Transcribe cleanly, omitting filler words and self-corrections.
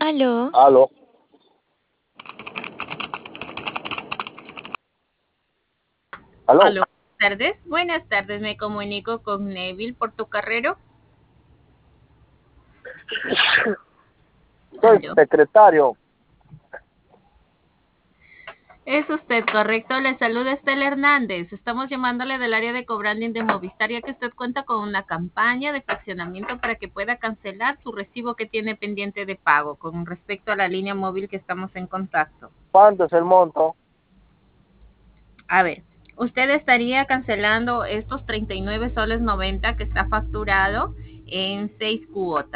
Aló. Aló. Aló. Aló, buenas tardes, me comunico con Neville Portocarrero. Soy Aló. secretario. Es usted correcto, le saluda Estela Hernández. Estamos llamándole del área de cobranding de Movistar, ya que usted cuenta con una campaña de fraccionamiento para que pueda cancelar su recibo que tiene pendiente de pago con respecto a la línea móvil que estamos en contacto. ¿Cuánto es el monto? A ver, usted estaría cancelando estos 39 soles 90 que está facturado en 6 cuotas.